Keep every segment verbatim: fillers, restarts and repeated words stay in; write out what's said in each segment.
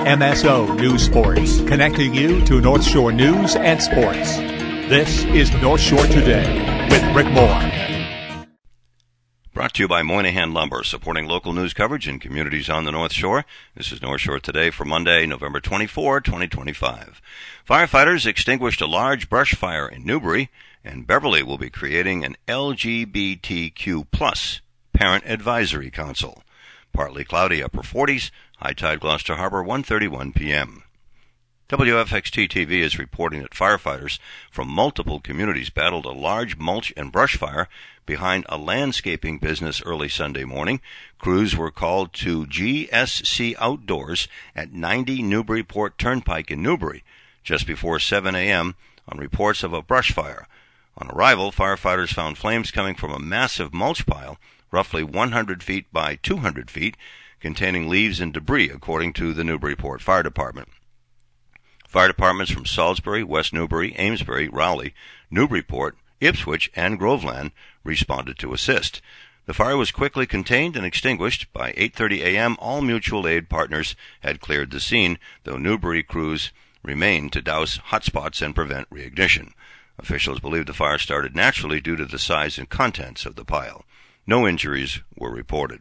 M S O News Sports, connecting you to North Shore news and sports. This is North Shore Today with Rick Moore. Brought to you by Moynihan Lumber, supporting local news coverage in communities on the North Shore. This is North Shore Today for Monday, November twenty-fourth, twenty twenty-five. Firefighters extinguished a large brush fire in Newbury, and Beverly will be creating an L G B T Q plus Parent Advisory Council. Partly cloudy, upper forties, high tide Gloucester Harbor, one thirty-one p.m. W F X T T V is reporting that firefighters from multiple communities battled a large mulch and brush fire behind a landscaping business early Sunday morning. Crews were called to G S C Outdoors at ninety Newburyport Turnpike in Newbury just before seven a.m. on reports of a brush fire. On arrival, firefighters found flames coming from a massive mulch pile, roughly one hundred feet by two hundred feet, containing leaves and debris, according to the Newburyport Fire Department. Fire departments from Salisbury, West Newbury, Amesbury, Rowley, Newburyport, Ipswich, and Groveland responded to assist. The fire was quickly contained and extinguished. By eight thirty a.m., all mutual aid partners had cleared the scene, though Newbury crews remained to douse hotspots and prevent reignition. Officials believe the fire started naturally due to the size and contents of the pile. No injuries were reported.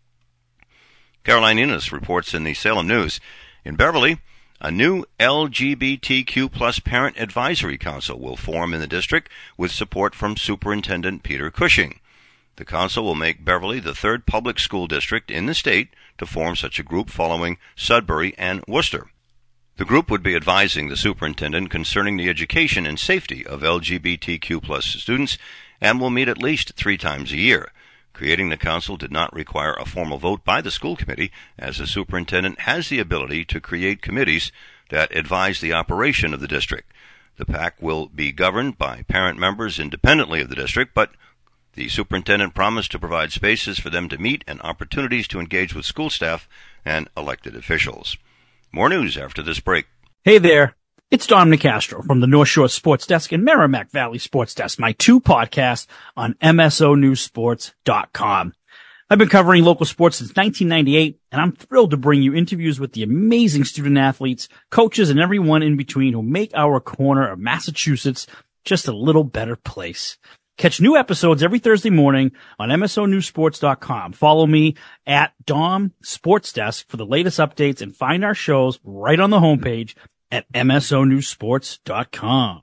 Caroline Enos reports in the Salem News. In Beverly, a new L G B T Q plus Parent Advisory Council will form in the district with support from Superintendent Peter Cushing. The council will make Beverly the third public school district in the state to form such a group, following Sudbury and Worcester. The group would be advising the superintendent concerning the education and safety of L G B T Q plus students and will meet at least three times a year. Creating the council did not require a formal vote by the school committee, as the superintendent has the ability to create committees that advise the operation of the district. The PAC will be governed by parent members independently of the district, but the superintendent promised to provide spaces for them to meet and opportunities to engage with school staff and elected officials. More news after this break. Hey there. It's Dom Nicastro from the North Shore Sports Desk and Merrimack Valley Sports Desk, my two podcasts on M S O News Sports dot com. I've been covering local sports since nineteen ninety-eight, and I'm thrilled to bring you interviews with the amazing student athletes, coaches, and everyone in between who make our corner of Massachusetts just a little better place. Catch new episodes every Thursday morning on M S O News Sports dot com. Follow me at Dom Sports Desk for the latest updates and find our shows right on the homepage at M S O News Sports dot com.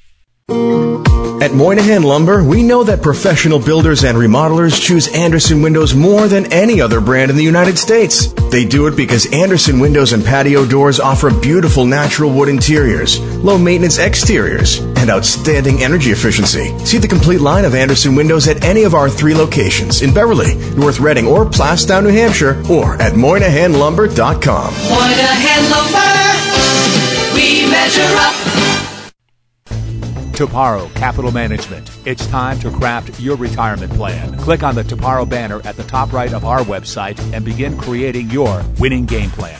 At Moynihan Lumber, we know that professional builders and remodelers choose Andersen Windows more than any other brand in the United States. They do it because Andersen Windows and patio doors offer beautiful natural wood interiors, low-maintenance exteriors, and outstanding energy efficiency. See the complete line of Andersen Windows at any of our three locations in Beverly, North Reading, or Plastown, New Hampshire, or at Moynihan Lumber dot com. Moynihan Lumber, we measure up. Toparo Capital Management. It's time to craft your retirement plan. Click on the Toparo banner at the top right of our website and begin creating your winning game plan.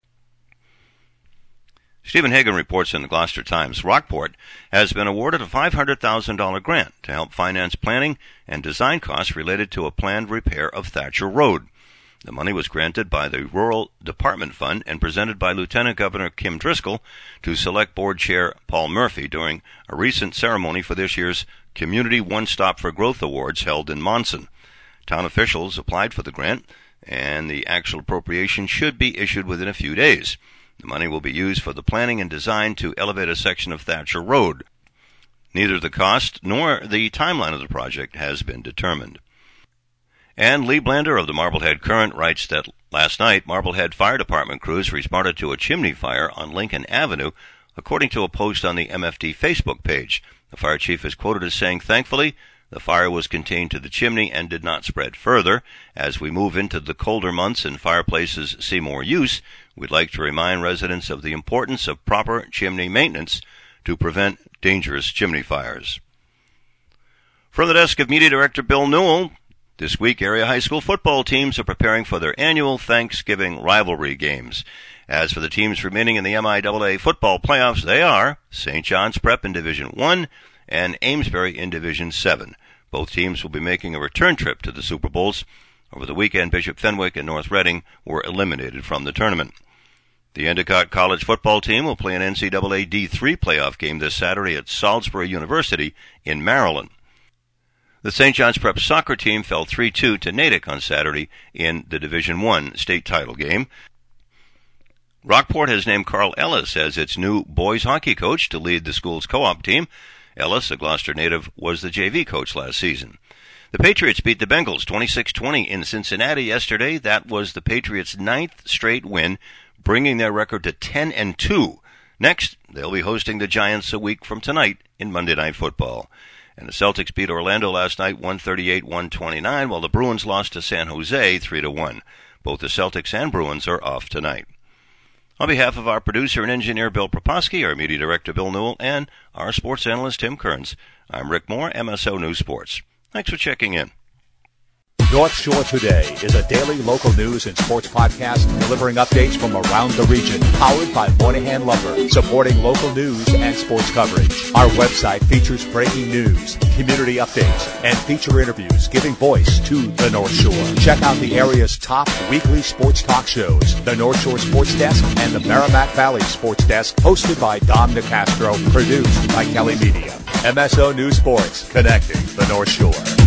Stephen Hagan reports in the Gloucester Times. Rockport has been awarded a five hundred thousand dollars grant to help finance planning and design costs related to a planned repair of Thatcher Road. The money was granted by the Rural Department Fund and presented by Lieutenant Governor Kim Driscoll to Select Board Chair Paul Murphy during a recent ceremony for this year's Community One Stop for Growth Awards held in Monson. Town officials applied for the grant, and the actual appropriation should be issued within a few days. The money will be used for the planning and design to elevate a section of Thatcher Road. Neither the cost nor the timeline of the project has been determined. And Lee Blander of the Marblehead Current writes that last night, Marblehead Fire Department crews responded to a chimney fire on Lincoln Avenue, according to a post on the M F D Facebook page. The fire chief is quoted as saying, "Thankfully, the fire was contained to the chimney and did not spread further. As we move into the colder months and fireplaces see more use, we'd like to remind residents of the importance of proper chimney maintenance to prevent dangerous chimney fires." From the desk of Media Director Bill Newell, this week, area high school football teams are preparing for their annual Thanksgiving rivalry games. As for the teams remaining in the M I A A football playoffs, they are Saint John's Prep in Division one and Amesbury in Division seven. Both teams will be making a return trip to the Super Bowls. Over the weekend, Bishop Fenwick and North Reading were eliminated from the tournament. The Endicott College football team will play an N C double A D three playoff game this Saturday at Salisbury University in Maryland. The Saint John's Prep soccer team fell three two to Natick on Saturday in the Division One state title game. Rockport has named Carl Ellis as its new boys hockey coach to lead the school's co-op team. Ellis, a Gloucester native, was the J V coach last season. The Patriots beat the Bengals twenty-six twenty in Cincinnati yesterday. That was the Patriots' ninth straight win, bringing their record to ten and two. Next, they'll be hosting the Giants a week from tonight in Monday Night Football. And the Celtics beat Orlando last night one thirty-eight to one twenty-nine, while the Bruins lost to San Jose three to one. Both the Celtics and Bruins are off tonight. On behalf of our producer and engineer Bill Proposki, our media director Bill Newell, and our sports analyst Tim Kearns, I'm Rick Moore, M S O News Sports. Thanks for checking in. North Shore Today is a daily local news and sports podcast delivering updates from around the region, powered by Moynihan Lumber, supporting local news and sports coverage. Our website features breaking news, community updates, and feature interviews giving voice to the North Shore. Check out the area's top weekly sports talk shows, the North Shore Sports Desk and the Merrimack Valley Sports Desk, hosted by Dom DeCastro, produced by Kelly Media. M S O News Sports, connecting the North Shore.